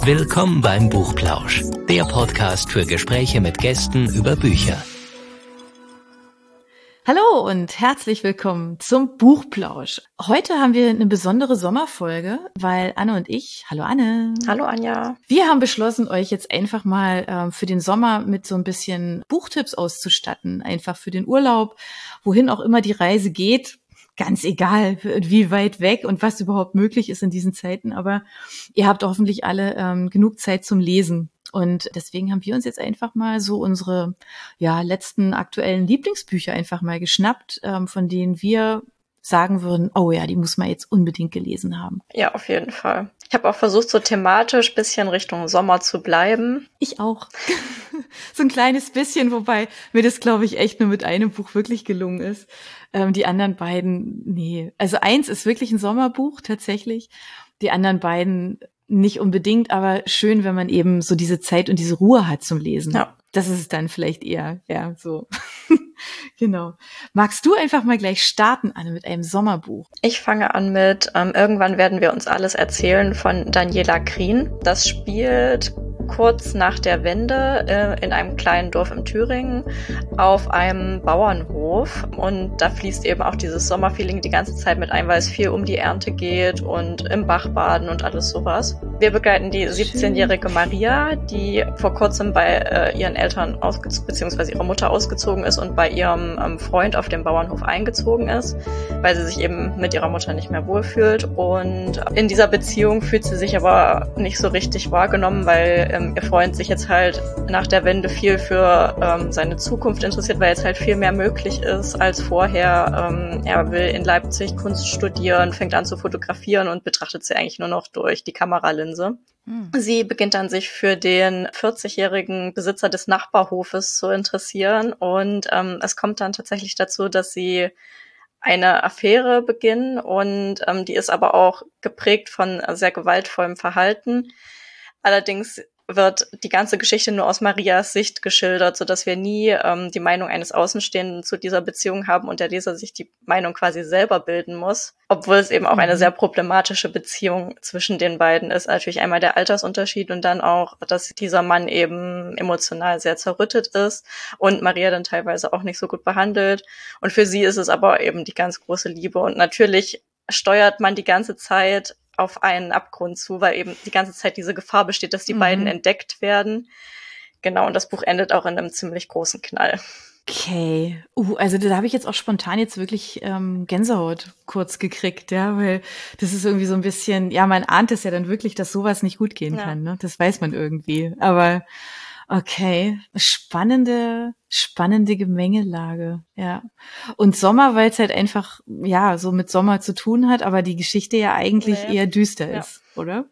Willkommen beim Buchplausch, der Podcast für Gespräche mit Gästen über Bücher. Hallo und herzlich willkommen zum Buchplausch. Heute haben wir eine besondere Sommerfolge, weil Anne und ich, hallo Anne. Hallo Anja. Wir haben beschlossen, euch jetzt einfach mal für den Sommer mit so ein bisschen Buchtipps auszustatten. Einfach für den Urlaub, wohin auch immer die Reise geht. Ganz egal, wie weit weg und was überhaupt möglich ist in diesen Zeiten. Aber ihr habt hoffentlich alle genug Zeit zum Lesen. Und deswegen haben wir uns jetzt einfach mal so unsere letzten aktuellen Lieblingsbücher einfach mal geschnappt, von denen wir sagen würden, oh ja, die muss man jetzt unbedingt gelesen haben. Ja, auf jeden Fall. Ich habe auch versucht, so thematisch bisschen Richtung Sommer zu bleiben. Ich auch. So ein kleines bisschen, wobei mir das, glaube ich, echt nur mit einem Buch wirklich gelungen ist. Die anderen beiden, nee. Also eins ist wirklich ein Sommerbuch, tatsächlich. Die anderen beiden nicht unbedingt, aber schön, wenn man eben so diese Zeit und diese Ruhe hat zum Lesen. Ja. Das ist es dann vielleicht eher, ja, so. Genau. Magst du einfach mal gleich starten, Anne, mit einem Sommerbuch? Ich fange an mit Irgendwann werden wir uns alles erzählen von Daniela Krien. Das spielt kurz nach der Wende in einem kleinen Dorf in Thüringen auf einem Bauernhof. Und da fließt eben auch dieses Sommerfeeling die ganze Zeit mit ein, weil es viel um die Ernte geht und im Bach baden und alles sowas. Wir begleiten die 17-jährige Maria, die vor kurzem bei ihren Eltern beziehungsweise ihrer Mutter ausgezogen ist und bei ihrem Freund auf dem Bauernhof eingezogen ist, weil sie sich eben mit ihrer Mutter nicht mehr wohlfühlt. Und in dieser Beziehung fühlt sie sich aber nicht so richtig wahrgenommen, weil ihr Freund sich jetzt halt nach der Wende viel für seine Zukunft interessiert, weil jetzt halt viel mehr möglich ist als vorher. Er will in Leipzig Kunst studieren, fängt an zu fotografieren und betrachtet sie eigentlich nur noch durch die Kameralinse. Sie beginnt dann, sich für den 40-jährigen Besitzer des Nachbarhofes zu interessieren und es kommt dann tatsächlich dazu, dass sie eine Affäre beginnen und die ist aber auch geprägt von sehr gewaltvollem Verhalten. Allerdings wird die ganze Geschichte nur aus Marias Sicht geschildert, sodass wir nie die Meinung eines Außenstehenden zu dieser Beziehung haben und der Leser sich die Meinung quasi selber bilden muss, obwohl es eben auch eine sehr problematische Beziehung zwischen den beiden ist. Natürlich einmal der Altersunterschied und dann auch, dass dieser Mann eben emotional sehr zerrüttet ist und Maria dann teilweise auch nicht so gut behandelt. Und für sie ist es aber eben die ganz große Liebe und natürlich steuert man die ganze Zeit auf einen Abgrund zu, weil eben die ganze Zeit diese Gefahr besteht, dass die beiden entdeckt werden. Genau, und das Buch endet auch in einem ziemlich großen Knall. Okay. Also da habe ich jetzt auch spontan jetzt wirklich Gänsehaut kurz gekriegt, ja, weil das ist irgendwie so ein bisschen, ja, man ahnt es ja dann wirklich, dass sowas nicht gut gehen kann, ne? Das weiß man irgendwie. Aber okay, spannende Gemengelage, ja. Und Sommer, weil es halt einfach, ja, so mit Sommer zu tun hat, aber die Geschichte ja eigentlich eher düster ist, oder?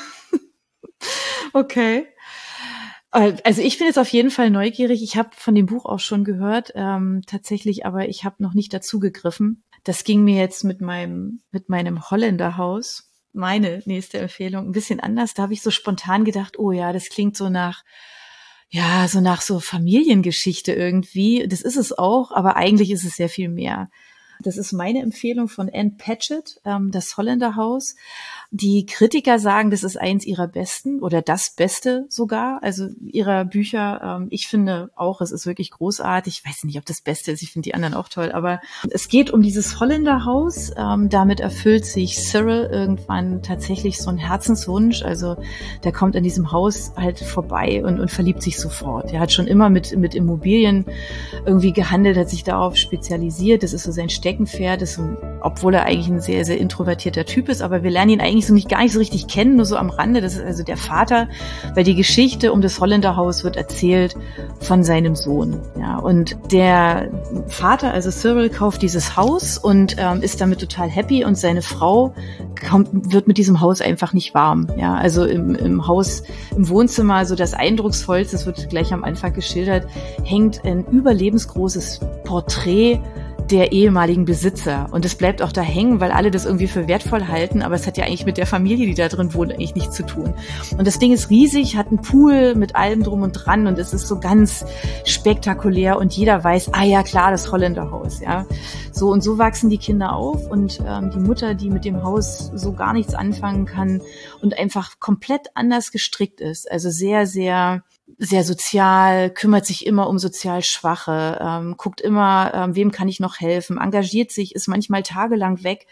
Okay. Also ich bin jetzt auf jeden Fall neugierig. Ich habe von dem Buch auch schon gehört, tatsächlich, aber ich habe noch nicht dazu gegriffen. Das ging mir jetzt mit meinem Holländerhaus, meine nächste Empfehlung, ein bisschen anders. Da habe ich so spontan gedacht, oh ja, das klingt so nach so Familiengeschichte irgendwie. Das ist es auch, aber eigentlich ist es sehr viel mehr. Das ist meine Empfehlung von Anne Patchett, das Holländerhaus. Die Kritiker sagen, das ist eins ihrer besten oder das Beste sogar, also ihrer Bücher. Ich finde auch, es ist wirklich großartig. Ich weiß nicht, ob das Beste ist, ich finde die anderen auch toll, aber es geht um dieses Holländerhaus. Damit erfüllt sich Cyril irgendwann tatsächlich so ein Herzenswunsch. Also der kommt an diesem Haus halt vorbei und verliebt sich sofort. Er hat schon immer mit Immobilien irgendwie gehandelt, hat sich darauf spezialisiert. Das ist so sein Steckenpferd, obwohl er eigentlich ein sehr, sehr introvertierter Typ ist, aber wir lernen ihn eigentlich gar nicht so richtig kennen, nur so am Rande. Das ist also der Vater, weil die Geschichte um das Holländerhaus wird erzählt von seinem Sohn. Ja, und der Vater, also Cyril, kauft dieses Haus und ist damit total happy und seine Frau wird mit diesem Haus einfach nicht warm. Ja, also im Haus, im Wohnzimmer, so das Eindrucksvollste, das wird gleich am Anfang geschildert, hängt ein überlebensgroßes Porträt der ehemaligen Besitzer. Und es bleibt auch da hängen, weil alle das irgendwie für wertvoll halten, aber es hat ja eigentlich mit der Familie, die da drin wohnt, eigentlich nichts zu tun. Und das Ding ist riesig, hat einen Pool mit allem drum und dran und es ist so ganz spektakulär und jeder weiß, ja klar, das Holländerhaus, ja. So und so wachsen die Kinder auf und die Mutter, die mit dem Haus so gar nichts anfangen kann und einfach komplett anders gestrickt ist, also sehr, sehr sehr sozial, kümmert sich immer um sozial Schwache, guckt immer, wem kann ich noch helfen, engagiert sich, ist manchmal tagelang weg.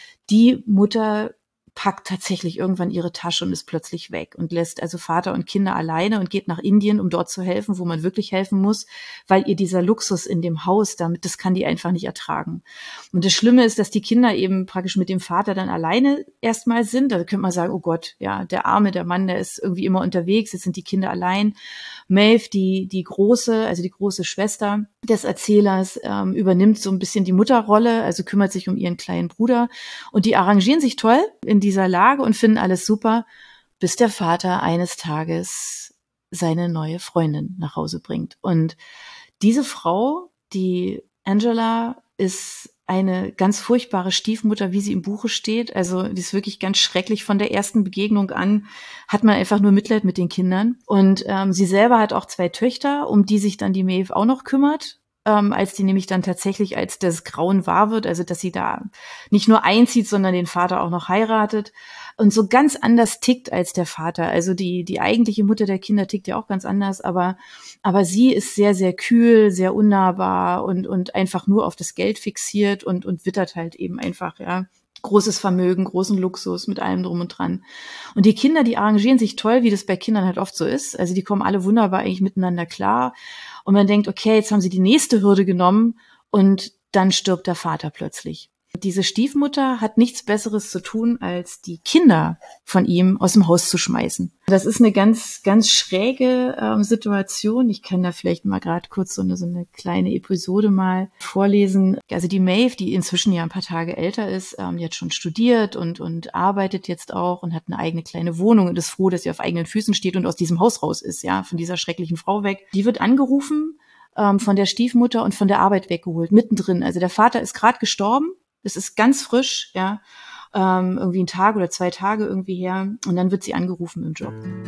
Die Mutter packt tatsächlich irgendwann ihre Tasche und ist plötzlich weg und lässt also Vater und Kinder alleine und geht nach Indien, um dort zu helfen, wo man wirklich helfen muss, weil ihr dieser Luxus in dem Haus, das kann die einfach nicht ertragen. Und das Schlimme ist, dass die Kinder eben praktisch mit dem Vater dann alleine erstmal sind. Da könnte man sagen, oh Gott, ja, der Mann, der ist irgendwie immer unterwegs, jetzt sind die Kinder allein. Maeve, die große Schwester des Erzählers, übernimmt so ein bisschen die Mutterrolle, also kümmert sich um ihren kleinen Bruder und die arrangieren sich toll in dieser Lage und finden alles super, bis der Vater eines Tages seine neue Freundin nach Hause bringt. Und diese Frau, die Angela, ist eine ganz furchtbare Stiefmutter, wie sie im Buche steht. Also die ist wirklich ganz schrecklich. Von der ersten Begegnung an hat man einfach nur Mitleid mit den Kindern. Und sie selber hat auch 2 Töchter, um die sich dann die Maeve auch noch kümmert. Als die nämlich dann tatsächlich, als das Grauen wahr wird, also dass sie da nicht nur einzieht, sondern den Vater auch noch heiratet und so ganz anders tickt als der Vater. Also die eigentliche Mutter der Kinder tickt ja auch ganz anders, aber sie ist sehr, sehr kühl, sehr unnahbar und einfach nur auf das Geld fixiert und wittert halt eben einfach, ja, großes Vermögen, großen Luxus mit allem drum und dran. Und die Kinder, die arrangieren sich toll, wie das bei Kindern halt oft so ist. Also die kommen alle wunderbar eigentlich miteinander klar. Und man denkt, okay, jetzt haben sie die nächste Hürde genommen und dann stirbt der Vater plötzlich. Diese Stiefmutter hat nichts Besseres zu tun, als die Kinder von ihm aus dem Haus zu schmeißen. Das ist eine ganz, ganz schräge Situation. Ich kann da vielleicht mal gerade kurz so eine kleine Episode mal vorlesen. Also die Maeve, die inzwischen ja ein paar Tage älter ist, die hat schon studiert und arbeitet jetzt auch und hat eine eigene kleine Wohnung und ist froh, dass sie auf eigenen Füßen steht und aus diesem Haus raus ist, ja, von dieser schrecklichen Frau weg. Die wird angerufen von der Stiefmutter und von der Arbeit weggeholt, mittendrin. Also der Vater ist gerade gestorben. Das ist ganz frisch, ja, irgendwie 1 Tag oder 2 Tage irgendwie her. Und dann wird sie angerufen im Job.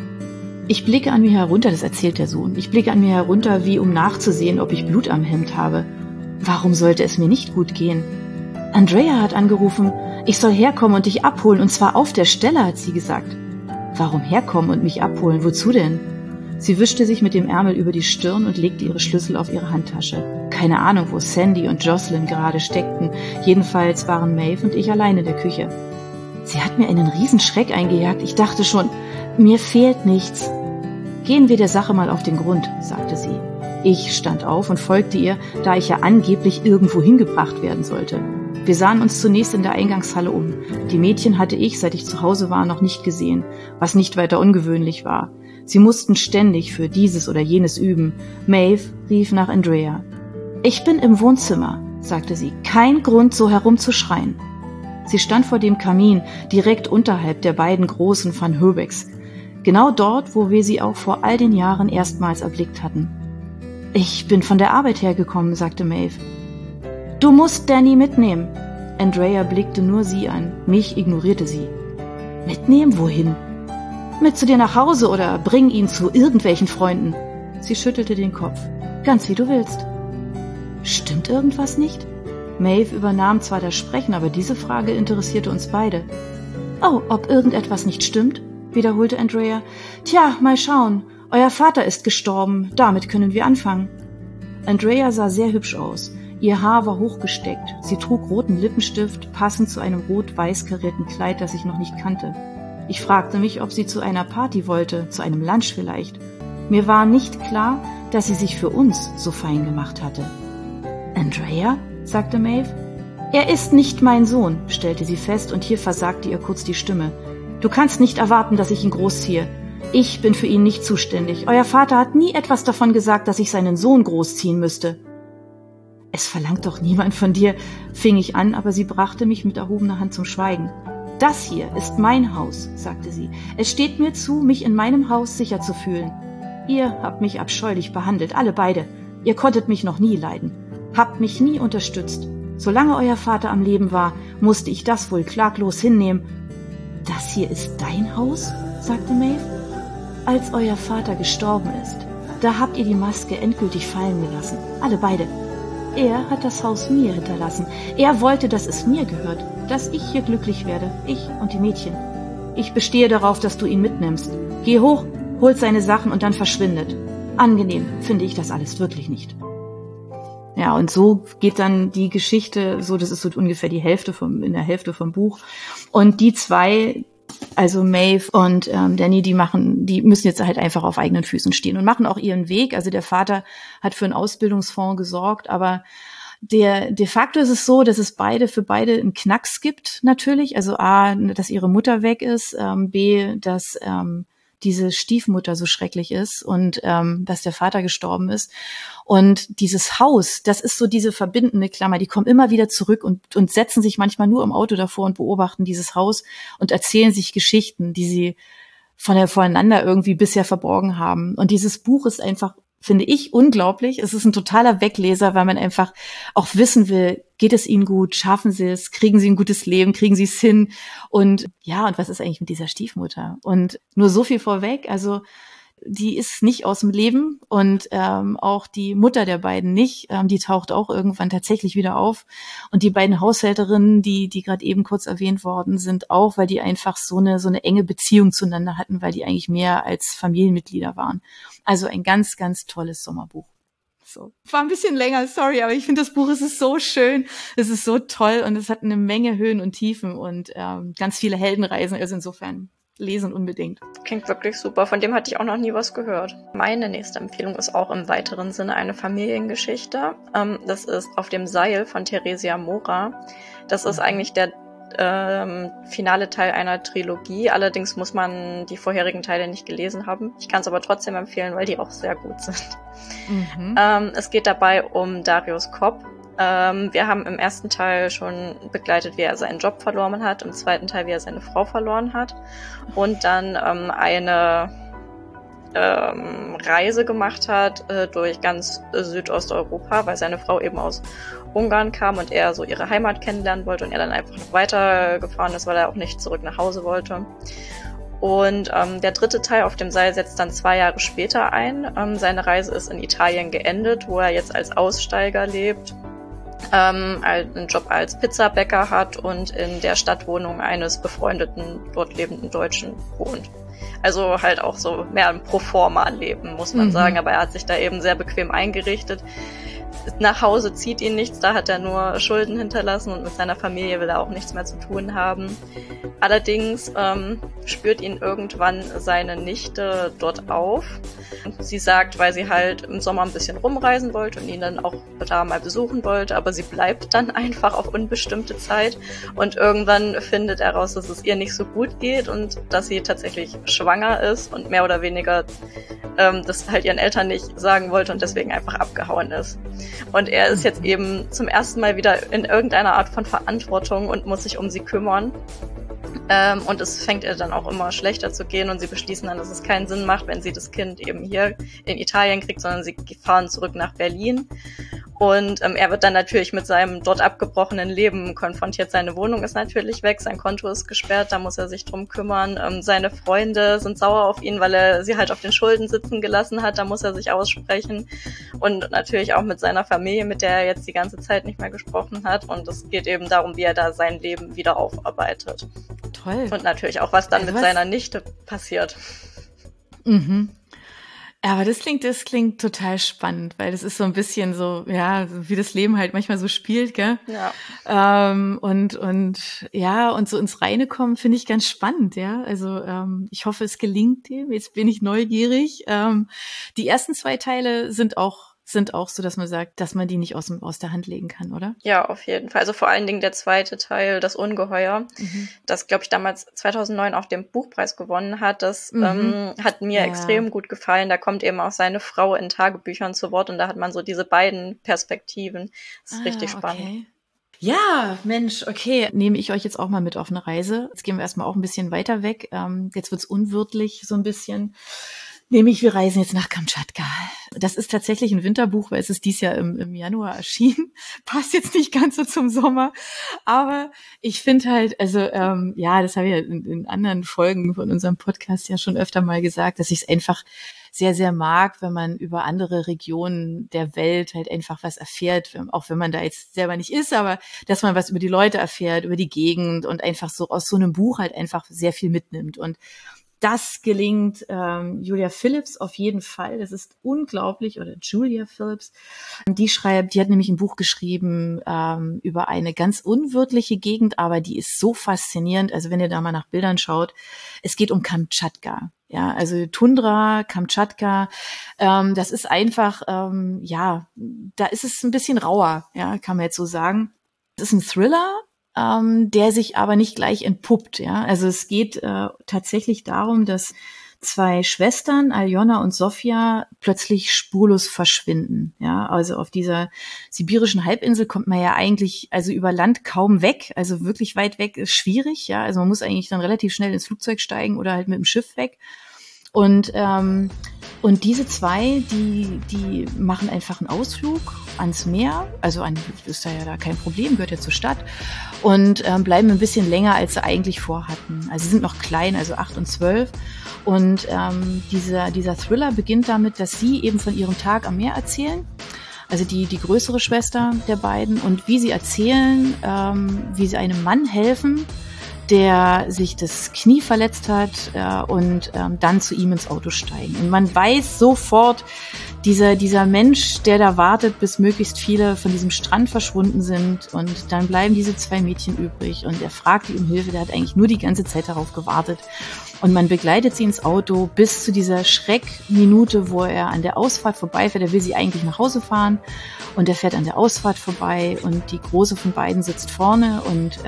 Ich blicke an mir herunter, das erzählt der Sohn. Ich blicke an mir herunter, wie um nachzusehen, ob ich Blut am Hemd habe. Warum sollte es mir nicht gut gehen? Andrea hat angerufen, ich soll herkommen und dich abholen, und zwar auf der Stelle, hat sie gesagt. Warum herkommen und mich abholen? Wozu denn? Sie wischte sich mit dem Ärmel über die Stirn und legte ihre Schlüssel auf ihre Handtasche. Keine Ahnung, wo Sandy und Jocelyn gerade steckten. Jedenfalls waren Maeve und ich allein in der Küche. Sie hat mir einen Riesenschreck eingejagt. Ich dachte schon, mir fehlt nichts. Gehen wir der Sache mal auf den Grund, sagte sie. Ich stand auf und folgte ihr, da ich ja angeblich irgendwo hingebracht werden sollte. Wir sahen uns zunächst in der Eingangshalle um. Die Mädchen hatte ich, seit ich zu Hause war, noch nicht gesehen, was nicht weiter ungewöhnlich war. Sie mussten ständig für dieses oder jenes üben. Maeve rief nach Andrea. Ich bin im Wohnzimmer, sagte sie. Kein Grund, so herumzuschreien. Sie stand vor dem Kamin, direkt unterhalb der beiden großen Van Herbecks. Genau dort, wo wir sie auch vor all den Jahren erstmals erblickt hatten. Ich bin von der Arbeit hergekommen, sagte Maeve. Du musst Danny mitnehmen. Andrea blickte nur sie an. Mich ignorierte sie. Mitnehmen? Wohin? Mit zu dir nach Hause oder bring ihn zu irgendwelchen Freunden. Sie schüttelte den Kopf. Ganz wie du willst. Stimmt irgendwas nicht? Maeve übernahm zwar das Sprechen, aber diese Frage interessierte uns beide. Oh, ob irgendetwas nicht stimmt? Wiederholte Andrea. Tja, mal schauen. Euer Vater ist gestorben. Damit können wir anfangen. Andrea sah sehr hübsch aus. Ihr Haar war hochgesteckt. Sie trug roten Lippenstift, passend zu einem rot-weiß karierten Kleid, das ich noch nicht kannte. Ich fragte mich, ob sie zu einer Party wollte, zu einem Lunch vielleicht. Mir war nicht klar, dass sie sich für uns so fein gemacht hatte. Andrea? Sagte Maeve. Er ist nicht mein Sohn, stellte sie fest, und hier versagte ihr kurz die Stimme. Du kannst nicht erwarten, dass ich ihn großziehe. Ich bin für ihn nicht zuständig. Euer Vater hat nie etwas davon gesagt, dass ich seinen Sohn großziehen müsste. Es verlangt doch niemand von dir, fing ich an, aber sie brachte mich mit erhobener Hand zum Schweigen. Das hier ist mein Haus, sagte sie. Es steht mir zu, mich in meinem Haus sicher zu fühlen. Ihr habt mich abscheulich behandelt, alle beide. Ihr konntet mich noch nie leiden. Habt mich nie unterstützt. Solange euer Vater am Leben war, musste ich das wohl klaglos hinnehmen. Das hier ist dein Haus? Sagte Maeve. Als euer Vater gestorben ist, da habt ihr die Maske endgültig fallen gelassen. Alle beide. Er hat das Haus mir hinterlassen. Er wollte, dass es mir gehört, dass ich hier glücklich werde, ich und die Mädchen. Ich bestehe darauf, dass du ihn mitnimmst. Geh hoch, holt seine Sachen und dann verschwindet. Angenehm finde ich das alles wirklich nicht. Ja, und so geht dann die Geschichte, so, das ist so ungefähr in der Hälfte vom Buch. Und die zwei, also Maeve und Danny, die müssen jetzt halt einfach auf eigenen Füßen stehen und machen auch ihren Weg. Also der Vater hat für einen Ausbildungsfonds gesorgt, aber de facto ist es so, dass es für beide einen Knacks gibt, natürlich. Also A, dass ihre Mutter weg ist, B, dass diese Stiefmutter so schrecklich ist und dass der Vater gestorben ist. Und dieses Haus, das ist so diese verbindende Klammer, die kommen immer wieder zurück und setzen sich manchmal nur im Auto davor und beobachten dieses Haus und erzählen sich Geschichten, die sie voneinander irgendwie bisher verborgen haben. Und dieses Buch ist einfach, finde ich, unglaublich. Es ist ein totaler Wegleser, weil man einfach auch wissen will, geht es ihnen gut, schaffen sie es, kriegen sie ein gutes Leben, kriegen sie es hin und ja, und was ist eigentlich mit dieser Stiefmutter? Und nur so viel vorweg, also die ist nicht aus dem Leben und auch die Mutter der beiden nicht, die taucht auch irgendwann tatsächlich wieder auf und die beiden Haushälterinnen, die gerade eben kurz erwähnt worden sind, auch, weil die einfach so eine enge Beziehung zueinander hatten, weil die eigentlich mehr als Familienmitglieder waren. Also ein ganz, ganz tolles Sommerbuch. So. War ein bisschen länger, sorry, aber ich finde das Buch, es ist so schön, es ist so toll und es hat eine Menge Höhen und Tiefen und ganz viele Heldenreisen, also insofern lesen unbedingt. Klingt wirklich super, von dem hatte ich auch noch nie was gehört. Meine nächste Empfehlung ist auch im weiteren Sinne eine Familiengeschichte. Das ist Auf dem Seil von Theresia Mora. Das ist eigentlich der finale Teil einer Trilogie. Allerdings muss man die vorherigen Teile nicht gelesen haben. Ich kann es aber trotzdem empfehlen, weil die auch sehr gut sind. Mhm. Es geht dabei um Darius Kopp. Wir haben im ersten Teil schon begleitet, wie er seinen Job verloren hat, im zweiten Teil, wie er seine Frau verloren hat und dann eine Reise gemacht hat durch ganz Südosteuropa, weil seine Frau eben aus Ungarn kam und er so ihre Heimat kennenlernen wollte und er dann einfach noch weitergefahren ist, weil er auch nicht zurück nach Hause wollte. Und der dritte Teil Auf dem Seil setzt dann 2 Jahre später ein. Seine Reise ist in Italien geendet, wo er jetzt als Aussteiger lebt, einen Job als Pizzabäcker hat und in der Stadtwohnung eines befreundeten, dort lebenden Deutschen wohnt. Also halt auch so mehr ein Proforma-Leben, muss man sagen, aber er hat sich da eben sehr bequem eingerichtet. Nach Hause zieht ihn nichts, da hat er nur Schulden hinterlassen und mit seiner Familie will er auch nichts mehr zu tun haben. Allerdings spürt ihn irgendwann seine Nichte dort auf. Sie sagt, weil sie halt im Sommer ein bisschen rumreisen wollte und ihn dann auch da mal besuchen wollte, aber sie bleibt dann einfach auf unbestimmte Zeit und irgendwann findet er raus, dass es ihr nicht so gut geht und dass sie tatsächlich schwanger ist und mehr oder weniger das halt ihren Eltern nicht sagen wollte und deswegen einfach abgehauen ist. Und er ist jetzt eben zum ersten Mal wieder in irgendeiner Art von Verantwortung und muss sich um sie kümmern. Und es fängt ihr dann auch immer schlechter zu gehen und sie beschließen dann, dass es keinen Sinn macht, wenn sie das Kind eben hier in Italien kriegt, sondern sie fahren zurück nach Berlin. Und er wird dann natürlich mit seinem dort abgebrochenen Leben konfrontiert. Seine Wohnung ist natürlich weg, sein Konto ist gesperrt, da muss er sich drum kümmern. Seine Freunde sind sauer auf ihn, weil er sie halt auf den Schulden sitzen gelassen hat, da muss er sich aussprechen. Und natürlich auch mit seiner Familie, mit der er jetzt die ganze Zeit nicht mehr gesprochen hat. Und es geht eben darum, wie er da sein Leben wieder aufarbeitet. Toll. Und natürlich auch, was dann mit seiner Nichte passiert. Mhm. Aber das klingt total spannend, weil das ist so ein bisschen so, ja, wie das Leben halt manchmal so spielt, gell? Ja. Und ja, und so ins Reine kommen finde ich ganz spannend, ja. Also ich hoffe, es gelingt dem. Jetzt bin ich neugierig. Die ersten 2 Teile sind auch so, dass man sagt, dass man die nicht aus der Hand legen kann, oder? Ja, auf jeden Fall. Also vor allen Dingen der zweite Teil, das Ungeheuer, das, glaube ich, damals 2009 auch den Buchpreis gewonnen hat. Das hat mir extrem gut gefallen. Da kommt eben auch seine Frau in Tagebüchern zu Wort und da hat man so diese beiden Perspektiven. Das ist richtig spannend. Okay. Ja, Mensch, okay. Nehme ich euch jetzt auch mal mit auf eine Reise. Jetzt gehen wir erstmal auch ein bisschen weiter weg. Jetzt wird's unwirtlich so ein bisschen. Nämlich, wir reisen jetzt nach Kamtschatka. Das ist tatsächlich ein Winterbuch, weil es ist dieses Jahr im Januar erschienen. Passt jetzt nicht ganz so zum Sommer. Aber ich finde halt, also das habe ich ja in anderen Folgen von unserem Podcast ja schon öfter mal gesagt, dass ich es einfach sehr, sehr mag, wenn man über andere Regionen der Welt halt einfach was erfährt, auch wenn man da jetzt selber nicht ist, aber dass man was über die Leute erfährt, über die Gegend und einfach so aus so einem Buch halt einfach sehr viel mitnimmt. Und das gelingt Julia Phillips auf jeden Fall. Das ist unglaublich. Oder Julia Phillips. Die hat nämlich ein Buch geschrieben über eine ganz unwirtliche Gegend, aber die ist so faszinierend. Also wenn ihr da mal nach Bildern schaut, es geht um Kamtschatka. Ja, also Tundra, Kamtschatka, das ist einfach, da ist es ein bisschen rauer, ja, kann man jetzt so sagen. Das ist ein Thriller, der sich aber nicht gleich entpuppt, ja. Also es geht tatsächlich darum, dass zwei Schwestern, Aljona und Sofia, plötzlich spurlos verschwinden, ja. Also auf dieser sibirischen Halbinsel kommt man ja eigentlich, also über Land kaum weg, also wirklich weit weg ist schwierig, ja. Also man muss eigentlich dann relativ schnell ins Flugzeug steigen oder halt mit dem Schiff weg. Und diese zwei, die machen einfach einen Ausflug ans Meer, also ist da kein Problem, gehört ja zur Stadt, und bleiben ein bisschen länger, als sie eigentlich vorhatten. Also sie sind noch klein, also 8 und 12. Und dieser Thriller beginnt damit, dass sie eben von ihrem Tag am Meer erzählen. Also die größere Schwester der beiden, und wie sie erzählen, wie sie einem Mann helfen, der sich das Knie verletzt hat und dann zu ihm ins Auto steigen. Und man weiß sofort, dieser Mensch, der da wartet, bis möglichst viele von diesem Strand verschwunden sind, und dann bleiben diese zwei Mädchen übrig und er fragt die um Hilfe, der hat eigentlich nur die ganze Zeit darauf gewartet. Und man begleitet sie ins Auto bis zu dieser Schreckminute, wo er an der Ausfahrt vorbeifährt. Er will sie eigentlich nach Hause fahren und er fährt an der Ausfahrt vorbei und die Große von beiden sitzt vorne und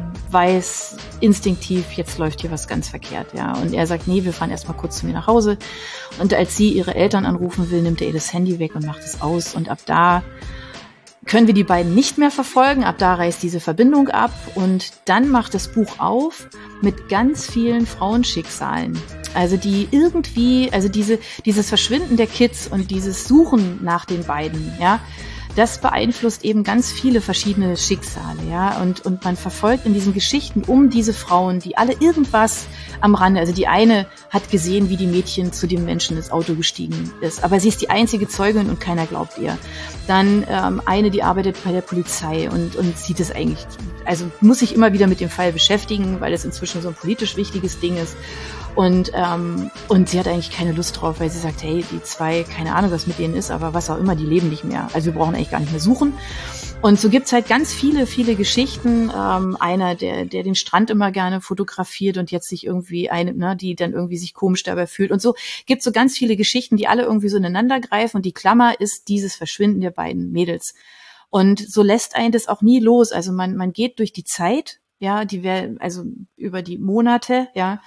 weiß instinktiv, jetzt läuft hier was ganz verkehrt. Ja. Und er sagt, nee, wir fahren erstmal kurz zu mir nach Hause. Und als sie ihre Eltern anrufen will, nimmt er ihr das Handy weg und macht es aus. Und ab da können wir die beiden nicht mehr verfolgen. Ab da reißt diese Verbindung ab. Und dann macht das Buch auf mit ganz vielen Frauenschicksalen. Also die irgendwie, also dieses Verschwinden der Kids und dieses Suchen nach den beiden, ja, das beeinflusst eben ganz viele verschiedene Schicksale, ja, und man verfolgt in diesen Geschichten um diese Frauen, die alle irgendwas am Rande, also die eine hat gesehen, wie die Mädchen zu dem Menschen ins Auto gestiegen ist, aber sie ist die einzige Zeugin und keiner glaubt ihr. Dann eine, die arbeitet bei der Polizei und sieht es eigentlich, also muss sich immer wieder mit dem Fall beschäftigen, weil es inzwischen so ein politisch wichtiges Ding ist. Und sie hat eigentlich keine Lust drauf, weil sie sagt, hey, die zwei, keine Ahnung, was mit denen ist, aber was auch immer, die leben nicht mehr. Also wir brauchen eigentlich gar nicht mehr suchen. Und so gibt's halt ganz viele, viele Geschichten. Einer, der den Strand immer gerne fotografiert und jetzt sich irgendwie die dann irgendwie sich komisch dabei fühlt. Und so gibt's so ganz viele Geschichten, die alle irgendwie so ineinander greifen. Und die Klammer ist dieses Verschwinden der beiden Mädels. Und so lässt einen das auch nie los. Also man geht durch die Zeit, ja, also über die Monate, ja,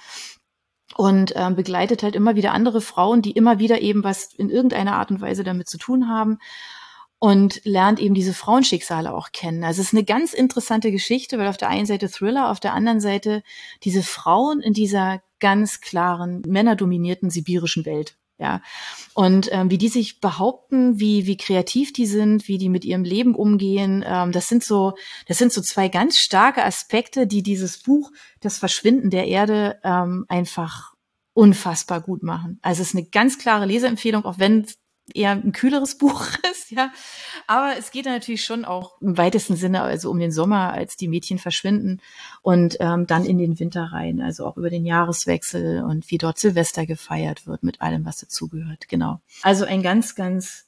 und begleitet halt immer wieder andere Frauen, die immer wieder eben was in irgendeiner Art und Weise damit zu tun haben, und lernt eben diese Frauenschicksale auch kennen. Also es ist eine ganz interessante Geschichte, weil auf der einen Seite Thriller, auf der anderen Seite diese Frauen in dieser ganz klaren, männerdominierten sibirischen Welt. Ja, und wie die sich behaupten, wie kreativ die sind, wie die mit ihrem Leben umgehen, das sind so zwei ganz starke Aspekte, die dieses Buch, das Verschwinden der Erde, einfach unfassbar gut machen. Also es ist eine ganz klare Leseempfehlung, auch wenn es eher ein kühleres Buch ist, ja. Aber es geht natürlich schon auch im weitesten Sinne, also um den Sommer, als die Mädchen verschwinden und dann in den Winter rein, also auch über den Jahreswechsel und wie dort Silvester gefeiert wird mit allem, was dazugehört. Genau. Also ein ganz, ganz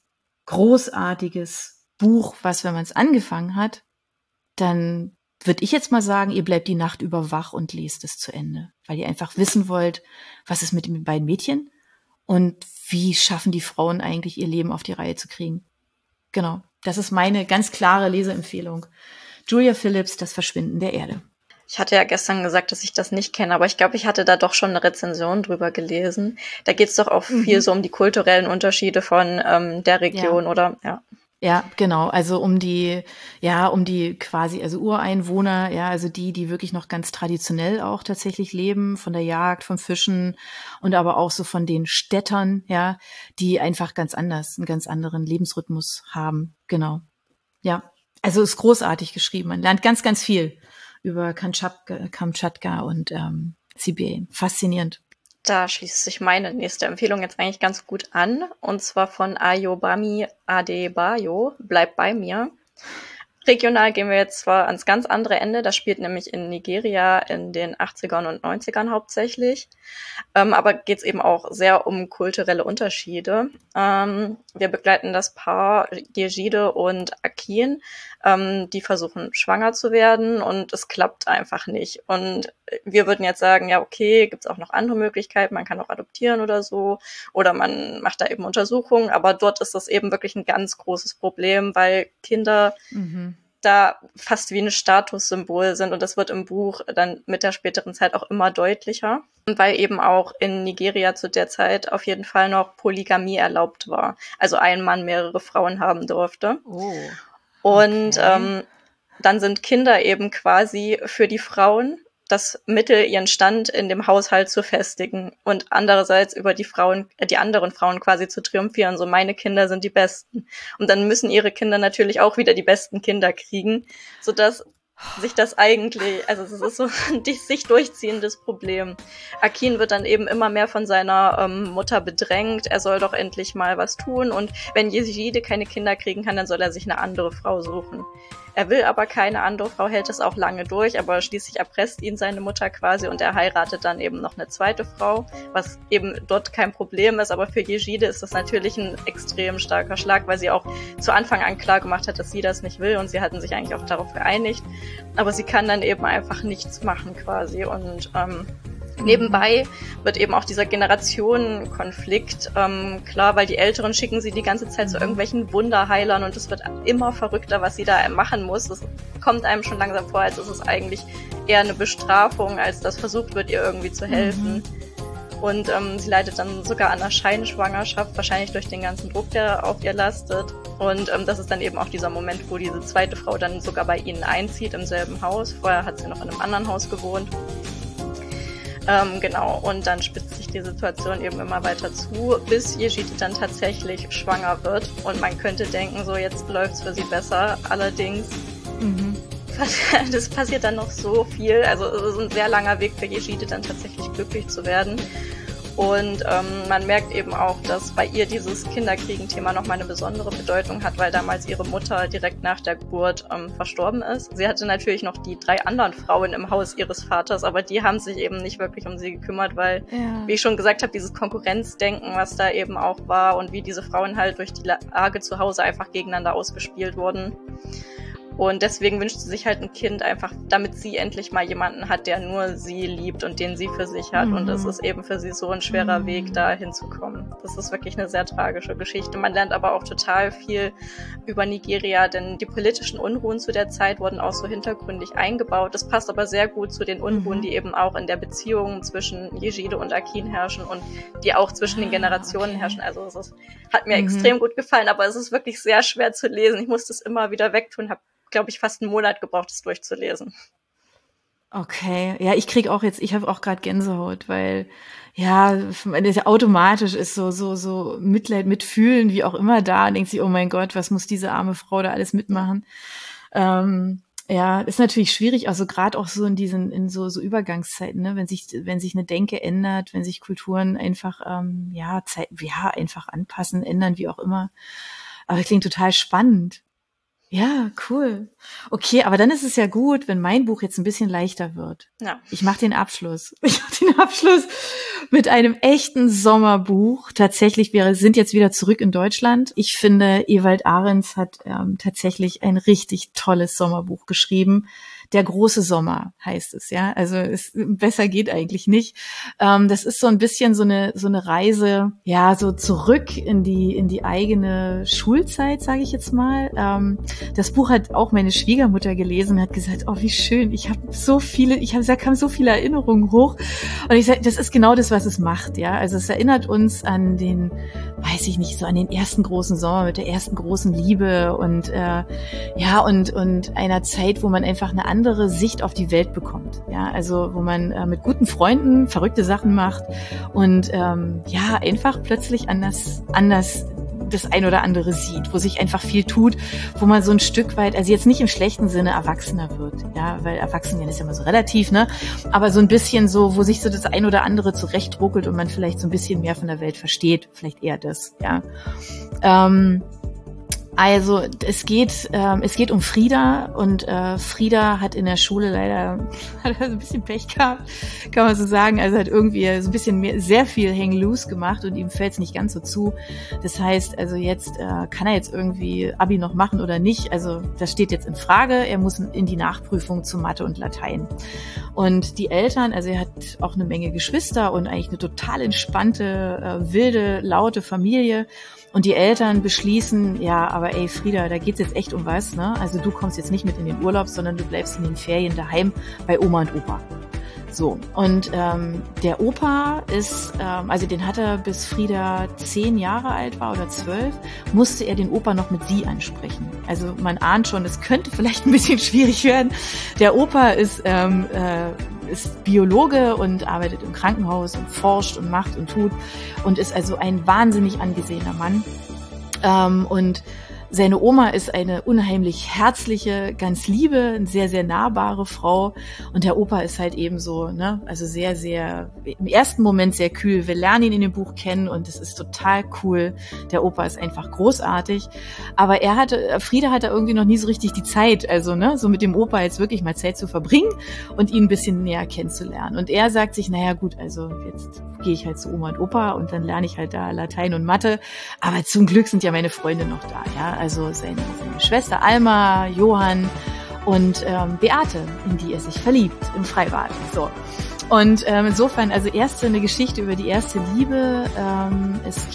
großartiges Buch, was, wenn man es angefangen hat, dann würde ich jetzt mal sagen, ihr bleibt die Nacht über wach und lest es zu Ende, weil ihr einfach wissen wollt, was ist mit den beiden Mädchen und wie schaffen die Frauen eigentlich ihr Leben auf die Reihe zu kriegen. Genau, das ist meine ganz klare Leseempfehlung. Julia Phillips, Das Verschwinden der Erde. Ich hatte ja gestern gesagt, dass ich das nicht kenne, aber ich glaube, ich hatte da doch schon eine Rezension drüber gelesen. Da geht es doch auch viel so um die kulturellen Unterschiede von der Region, ja. oder? Ja. Ja, genau. Also um die quasi, also Ureinwohner, ja, also die wirklich noch ganz traditionell auch tatsächlich leben, von der Jagd, vom Fischen und aber auch so von den Städtern, ja, die einfach einen ganz anderen Lebensrhythmus haben. Genau. Ja. Also ist großartig geschrieben. Man lernt ganz, ganz viel über Kamtschatka und Sibirien. Faszinierend. Da schließt sich meine nächste Empfehlung jetzt eigentlich ganz gut an, und zwar von Ayobami Adebayo, Bleib bei mir. Regional gehen wir jetzt zwar ans ganz andere Ende, das spielt nämlich in Nigeria in den 80ern und 90ern hauptsächlich, aber geht es eben auch sehr um kulturelle Unterschiede. Wir begleiten das Paar Yejide und Akin, die versuchen schwanger zu werden und es klappt einfach nicht. Und wir würden jetzt sagen, ja okay, gibt es auch noch andere Möglichkeiten, man kann auch adoptieren oder so, oder man macht da eben Untersuchungen, aber dort ist das eben wirklich ein ganz großes Problem, weil Kinder da fast wie ein Statussymbol sind und das wird im Buch dann mit der späteren Zeit auch immer deutlicher. Und weil eben auch in Nigeria zu der Zeit auf jeden Fall noch Polygamie erlaubt war. Also ein Mann mehrere Frauen haben durfte. Oh. Und dann sind Kinder eben quasi für die Frauen das Mittel, ihren Stand in dem Haushalt zu festigen und andererseits über die anderen Frauen quasi zu triumphieren. So, meine Kinder sind die Besten. Und dann müssen ihre Kinder natürlich auch wieder die besten Kinder kriegen, sodass sich das eigentlich, also es ist so ein sich durchziehendes Problem. Akin wird dann eben immer mehr von seiner Mutter bedrängt, er soll doch endlich mal was tun und wenn Yejide keine Kinder kriegen kann, dann soll er sich eine andere Frau suchen. Er will aber keine andere Frau, hält es auch lange durch, aber schließlich erpresst ihn seine Mutter quasi und er heiratet dann eben noch eine zweite Frau, was eben dort kein Problem ist, aber für Yejide ist das natürlich ein extrem starker Schlag, weil sie auch zu Anfang an klar gemacht hat, dass sie das nicht will und sie hatten sich eigentlich auch darauf geeinigt, aber sie kann dann eben einfach nichts machen quasi und nebenbei wird eben auch dieser Generationenkonflikt klar, weil die Älteren schicken sie die ganze Zeit zu irgendwelchen Wunderheilern und es wird immer verrückter, was sie da machen muss. Das kommt einem schon langsam vor, als ist es eigentlich eher eine Bestrafung, als dass versucht wird, ihr irgendwie zu helfen. Und sie leidet dann sogar an einer Scheinschwangerschaft, wahrscheinlich durch den ganzen Druck, der auf ihr lastet. Und das ist dann eben auch dieser Moment, wo diese zweite Frau dann sogar bei ihnen einzieht, im selben Haus. Vorher hat sie noch in einem anderen Haus gewohnt. Genau, und dann spitzt sich die Situation eben immer weiter zu, bis Yejide dann tatsächlich schwanger wird. Und man könnte denken, so jetzt läuft's für sie besser. Allerdings, das passiert dann noch so viel. Also es ist ein sehr langer Weg für Yejide dann tatsächlich glücklich zu werden. Und man merkt eben auch, dass bei ihr dieses Kinderkriegen-Thema nochmal eine besondere Bedeutung hat, weil damals ihre Mutter direkt nach der Geburt verstorben ist. Sie hatte natürlich noch die 3 anderen Frauen im Haus ihres Vaters, aber die haben sich eben nicht wirklich um sie gekümmert, weil, wie ich schon gesagt habe, dieses Konkurrenzdenken, was da eben auch war und wie diese Frauen halt durch die Lage zu Hause einfach gegeneinander ausgespielt wurden. Und deswegen wünscht sie sich halt ein Kind einfach, damit sie endlich mal jemanden hat, der nur sie liebt und den sie für sich hat. Und das ist eben für sie so ein schwerer Weg, da hinzukommen. Das ist wirklich eine sehr tragische Geschichte. Man lernt aber auch total viel über Nigeria, denn die politischen Unruhen zu der Zeit wurden auch so hintergründig eingebaut. Das passt aber sehr gut zu den Unruhen, die eben auch in der Beziehung zwischen Yejide und Akin herrschen und die auch zwischen den Generationen herrschen. Also hat mir extrem gut gefallen, aber es ist wirklich sehr schwer zu lesen. Ich musste es immer wieder wegtun, habe, glaube ich, fast einen Monat gebraucht, es durchzulesen. Okay, ja, ich habe auch gerade Gänsehaut, weil ja, automatisch ist so Mitleid, Mitfühlen, wie auch immer da und denkt sich, oh mein Gott, was muss diese arme Frau da alles mitmachen? Ja, ist natürlich schwierig, also gerade auch so in so Übergangszeiten, ne, wenn sich eine Denke ändert, wenn sich Kulturen einfach einfach anpassen, ändern, wie auch immer. Aber das klingt total spannend. Ja, cool. Okay, aber dann ist es ja gut, wenn mein Buch jetzt ein bisschen leichter wird. Ja. Ich mache den Abschluss. Mit einem echten Sommerbuch. Tatsächlich, wir sind jetzt wieder zurück in Deutschland. Ich finde, Ewald Ahrens hat tatsächlich ein richtig tolles Sommerbuch geschrieben. Der große Sommer heißt es, ja. Also besser geht eigentlich nicht. Das ist so ein bisschen so eine Reise, ja, so zurück in die eigene Schulzeit, sage ich jetzt mal. Das Buch hat auch meine Schwiegermutter gelesen und hat gesagt, oh, wie schön, da kamen so viele Erinnerungen hoch. Und ich sage, das ist genau das, was es macht, ja. Also es erinnert uns an den, weiß ich nicht, so an den ersten großen Sommer mit der ersten großen Liebe und und einer Zeit, wo man einfach eine andere Sicht auf die Welt bekommt, ja. Also wo man mit guten Freunden verrückte Sachen macht und einfach plötzlich anders das ein oder andere sieht, wo sich einfach viel tut, wo man so ein Stück weit, also jetzt nicht im schlechten Sinne erwachsener wird, ja, weil erwachsen werden ist ja immer so relativ, ne, aber so ein bisschen so, wo sich so das ein oder andere zurechtruckelt und man vielleicht so ein bisschen mehr von der Welt versteht, vielleicht eher das, ja. Also es geht um Frieda und Frieda hat in der Schule leider ein bisschen Pech gehabt, kann man so sagen. Also hat irgendwie so ein bisschen sehr viel hang loose gemacht und ihm fällt es nicht ganz so zu. Das heißt, also jetzt kann er jetzt irgendwie Abi noch machen oder nicht. Also das steht jetzt in Frage. Er muss in die Nachprüfung zu Mathe und Latein. Und die Eltern, also er hat auch eine Menge Geschwister und eigentlich eine total entspannte, wilde, laute Familie. Und die Eltern beschließen, ja, aber ey Frieda, da geht's jetzt echt um was, ne? Also du kommst jetzt nicht mit in den Urlaub, sondern du bleibst in den Ferien daheim bei Oma und Opa. So, und der Opa ist, also den hat er, bis Frieda 10 Jahre alt war oder 12, musste er den Opa noch mit Sie ansprechen. Also man ahnt schon, es könnte vielleicht ein bisschen schwierig werden. Der Opa ist Biologe und arbeitet im Krankenhaus und forscht und macht und tut und ist also ein wahnsinnig angesehener Mann. Und seine Oma ist eine unheimlich herzliche, ganz liebe, eine sehr, sehr nahbare Frau. Und der Opa ist halt eben so, ne, also sehr, sehr, im ersten Moment sehr kühl. Wir lernen ihn in dem Buch kennen und es ist total cool. Der Opa ist einfach großartig. Aber Frieda hatte irgendwie noch nie so richtig die Zeit, also, ne, so mit dem Opa jetzt wirklich mal Zeit zu verbringen und ihn ein bisschen näher kennenzulernen. Und er sagt sich, naja, gut, also jetzt gehe ich halt zu Oma und Opa und dann lerne ich halt da Latein und Mathe. Aber zum Glück sind ja meine Freunde noch da, ja. Also seine Schwester Alma, Johann und Beate, in die er sich verliebt im Freibad. So. Und insofern, also eine Geschichte über die erste Liebe. Es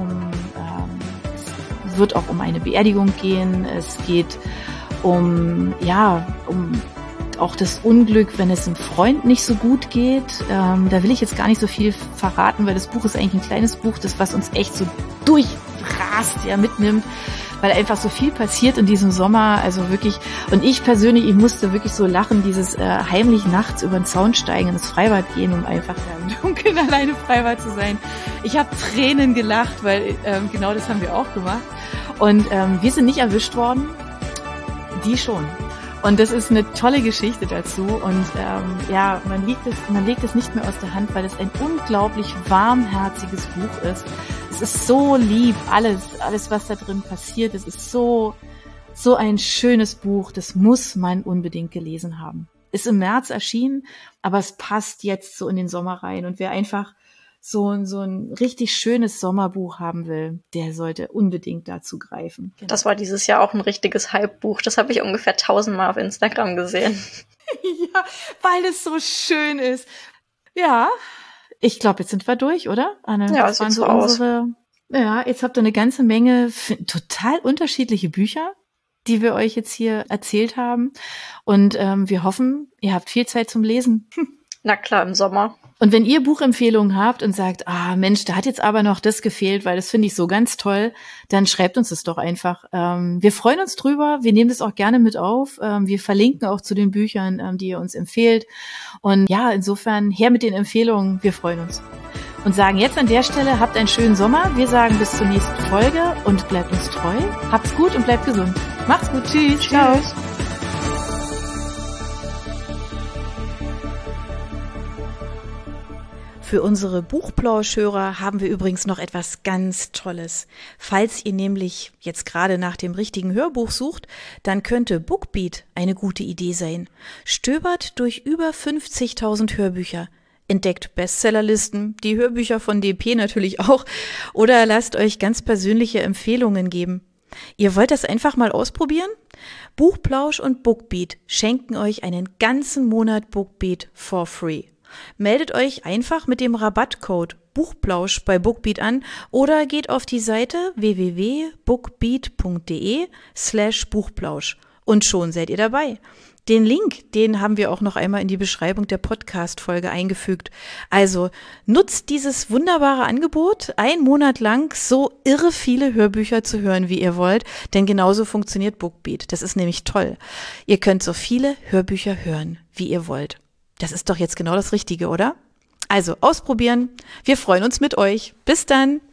wird auch um eine Beerdigung gehen. Es geht um auch das Unglück, wenn es einem Freund nicht so gut geht. Da will ich jetzt gar nicht so viel verraten, weil das Buch ist eigentlich ein kleines Buch, was uns echt so durchrast, ja, mitnimmt, weil einfach so viel passiert in diesem Sommer, also wirklich, und ich musste wirklich so lachen, dieses heimlich nachts über den Zaun steigen, ins Freibad gehen, um einfach da im Dunkeln alleine Freibad zu sein. Ich habe Tränen gelacht, weil genau das haben wir auch gemacht. Und wir sind nicht erwischt worden, die schon. Und das ist eine tolle Geschichte dazu und man legt es nicht mehr aus der Hand, weil es ein unglaublich warmherziges Buch ist. Es ist so lieb, alles, was da drin passiert. Es ist so ein schönes Buch, das muss man unbedingt gelesen haben. Ist im März erschienen, aber es passt jetzt so in den Sommer rein. Und wer einfach so ein richtig schönes Sommerbuch haben will, der sollte unbedingt dazu greifen. Genau. Das war dieses Jahr auch ein richtiges Hype-Buch. Das habe ich ungefähr 1000-mal auf Instagram gesehen. Ja, weil es so schön ist. Ja, ich glaube, jetzt sind wir durch, oder, Anne? Ja, das waren so unsere. Ja, jetzt habt ihr eine ganze Menge total unterschiedliche Bücher, die wir euch jetzt hier erzählt haben. Und wir hoffen, ihr habt viel Zeit zum Lesen. Na klar, im Sommer. Und wenn ihr Buchempfehlungen habt und sagt, Mensch, da hat jetzt aber noch das gefehlt, weil das finde ich so ganz toll, dann schreibt uns das doch einfach. Wir freuen uns drüber, wir nehmen das auch gerne mit auf. Wir verlinken auch zu den Büchern, die ihr uns empfehlt. Und ja, insofern her mit den Empfehlungen, wir freuen uns. Und sagen jetzt an der Stelle, habt einen schönen Sommer. Wir sagen bis zur nächsten Folge und bleibt uns treu. Habt's gut und bleibt gesund. Macht's gut. Tschüss. Ciao. Für unsere Buchplauschhörer haben wir übrigens noch etwas ganz Tolles. Falls ihr nämlich jetzt gerade nach dem richtigen Hörbuch sucht, dann könnte Bookbeat eine gute Idee sein. Stöbert durch über 50.000 Hörbücher. Entdeckt Bestsellerlisten, die Hörbücher von DP natürlich auch, oder lasst euch ganz persönliche Empfehlungen geben. Ihr wollt das einfach mal ausprobieren? Buchplausch und Bookbeat schenken euch einen ganzen Monat Bookbeat for free. Meldet euch einfach mit dem Rabattcode Buchplausch bei Bookbeat an oder geht auf die Seite www.bookbeat.de/Buchplausch Und schon seid ihr dabei. Den Link, den haben wir auch noch einmal in die Beschreibung der Podcast-Folge eingefügt. Also nutzt dieses wunderbare Angebot, 1 Monat lang so irre viele Hörbücher zu hören, wie ihr wollt, denn genauso funktioniert Bookbeat. Das ist nämlich toll. Ihr könnt so viele Hörbücher hören, wie ihr wollt. Das ist doch jetzt genau das Richtige, oder? Also ausprobieren. Wir freuen uns mit euch. Bis dann.